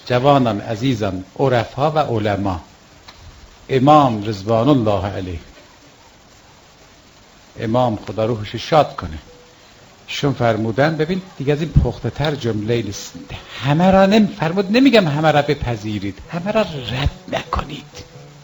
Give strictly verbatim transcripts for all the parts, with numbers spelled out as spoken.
جوانان عزیزان، عرفا و علما، امام رضوان الله علیه، امام خدا روحش شاد کنه، شون فرمودن ببین دیگه از این پخته تر جمله نیست، همه را نمی فرمود، نمیگم همه را بپذیرید، همه را رد نکنید.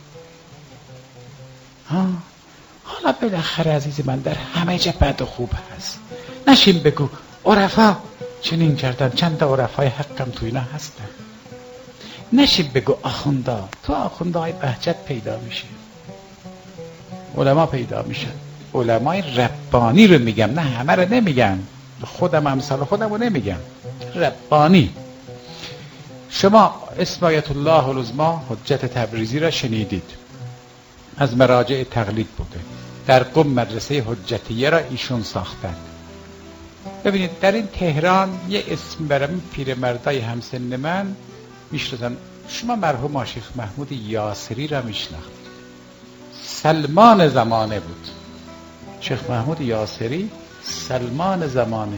ها حالا بالاخره عزیز من در همه جا بد و خوب هست، نشین بگو عرفا چنین کردن، چند تا عرفای حقم تو اینا هستن، نشین بگو آخوندا، تو آخوندهای بهجت پیدا میشه، علما پیدا میشن، علمای ربانی رو میگم، نه همه رو نمیگم، خودم امثال خودم رو نمیگم، ربانی. شما اسم آیت الله العظمی حجت تبریزی را شنیدید، از مراجع تقلید بوده، در قم مدرسه حجتیه را ایشون ساختن. ببینید در این تهران یه اسم برام پیرمردای همسن من میشناسن، شما مرحوم شیخ محمود یاسری را میشناختید، سلمان زمانه بود. شیخ محمود یاسری سلمان زمانه،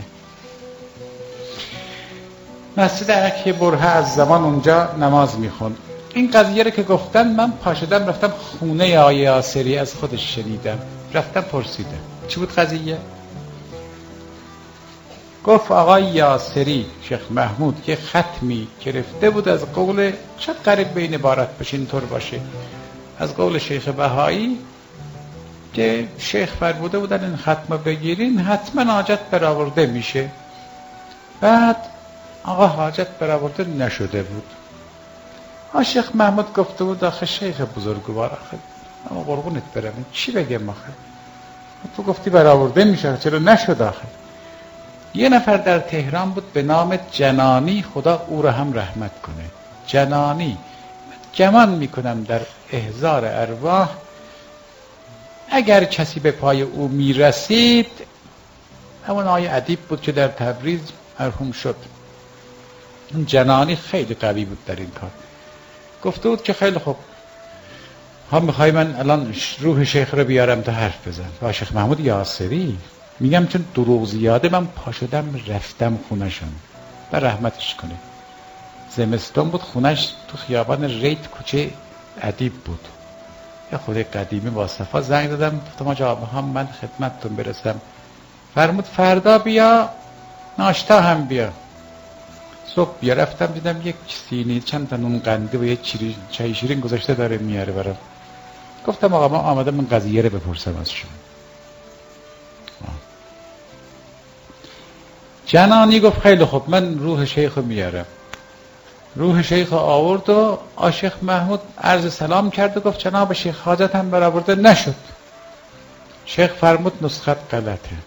مسجد عرکی برهه از زمان اونجا نماز میخوند. این قضیه رو که گفتن من پاشدم رفتم خونه آقای یاسری، از خودش شنیدم، رفتم پرسیدم چی بود قضیه. گفت آقای یاسری شیخ محمود که ختمی گرفته بود از قول، شاید قریب به این عبارت باشه، اینطور باشه، از قول شیخ بهایی که شیخ فرموده بودن این ختم بگیرین حتما حاجت برآورده میشه. بعد آقا حاجت برآورده نشده بود. آقا شیخ محمود گفته بود آخه شیخ بزرگوار، آخه اما قربونت برم چی بگم، آخه تو گفتی برآورده میشه چرا نشد؟ آخه یه نفر در تهران بود به نام جنانی، خدا او را هم رحمت کنه، جنانی، گمان میکنم در احضار ارواح اگر کسی به پای او میرسید همون آقای ادیب بود که در تبریز مرحوم شد. اون جنانی خیلی قوی بود در این کار. گفته بود که خیلی خوب، ها میخوای من الان روح شیخ رو بیارم تا حرف بزن. با شیخ محمود یاسری میگم چون دروغ زیاده من پا شدم رفتم خونه‌شون، بر رحمتش کنه. زمستان بود، خونش تو خیابان ریت کوچه ادیب بود. یا خود قدیمی با صفا زنگ دادم گفتم آقا هم من خدمتتون برسم. فرمود فردا بیا ناشتا هم بیا. صبح بیا، رفتم دیدم یک سینی چند تا نون قنده و یک چای شیرین گذاشته داره میاره برام. گفتم آقا ما آمدم من قضیه رو بپرسم از شما. جنانی گفت خیلی خوب من روح شیخ رو میارم. روح شیخ آورد و آشیخ محمود عرض سلام کرد و گفت جناب شیخ حاجت هم برآورده نشد. شیخ فرمود نسخت غلطه.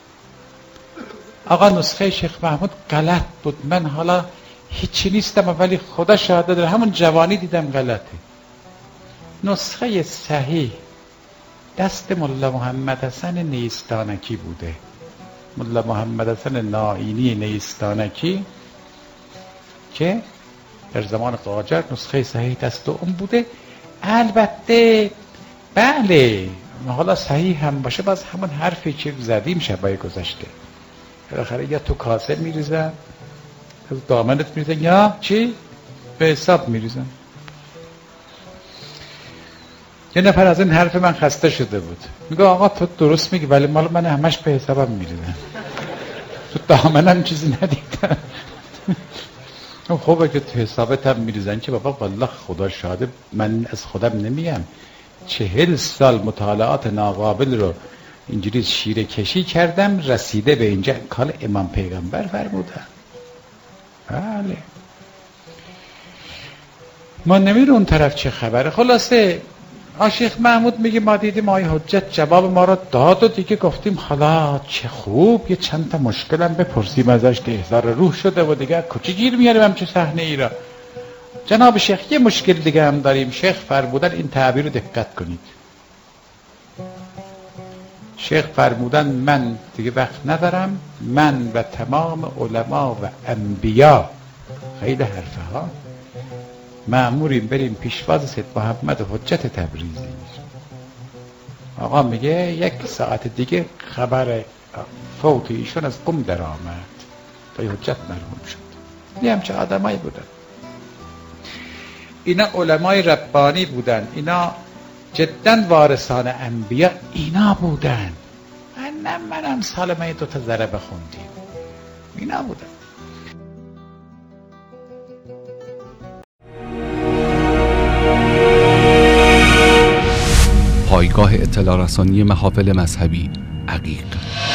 آقا نسخه شیخ محمود غلط بود، من حالا هیچی نیستم ولی خدا شاهده داره، همون جوانی دیدم غلطه. نسخه صحیح دست ملا محمد حسن نیستانکی بوده، ملا محمد حسن نائینی نیستانکی که در زمان قاجار نسخه صحیح دست اون بوده. البته بله حالا صحیح هم باشه باز همون حرفی که زدیم شبای گذشته، بالاخره یا تو کاسه میریزن از دامنت میریزن یا چی به حساب میریزن. یه نفر از این حرف من خسته شده بود، میگه آقا تو درست میگی ولی مال من همش به حسابم میریزن، تو دامنم چیزی ندیدم. خوبه که تو حسابت هم میریزن که بابا والله خدا شاده من از خودم نمیم، چهل سال مطالعات ناقابل رو اینجوری شیره کشی کردم رسیده به اینجا، کال امام پیغمبر فرمودن. بله ما نمیره اون طرف چه خبره. خلاصه آشیخ محمود میگه ما دیدیم آقای حجت جواب ما را داد و دیگه گفتیم حالا چه خوب یه چند تا مشکلم بپرسیم ازش، احضار روح شده و دیگه کجا گیر میاریم همچه صحنه ای را. جناب شیخ یه مشکل دیگه هم داریم. شیخ فرمودن این تعبیر رو دقت کنید. شیخ فرمودن من دیگه وقت ندارم، من و تمام علما و انبیا، خیلی حرفه ها، مأموریم بریم پیشواز سید محمد حجت تبریزی. آقا میگه یک ساعت دیگه خبر فوت ایشون از قم در آمد و حجت مرحوم شد. یه همچه آدمایی بودن. اینا علمای ربانی بودن، اینا جدا وارثان انبیا اینا بودن. من منم سالمه دو تا ذره بخوندیم اینا بودن. پایگاه اطلاع رسانی محافل مذهبی عقیق.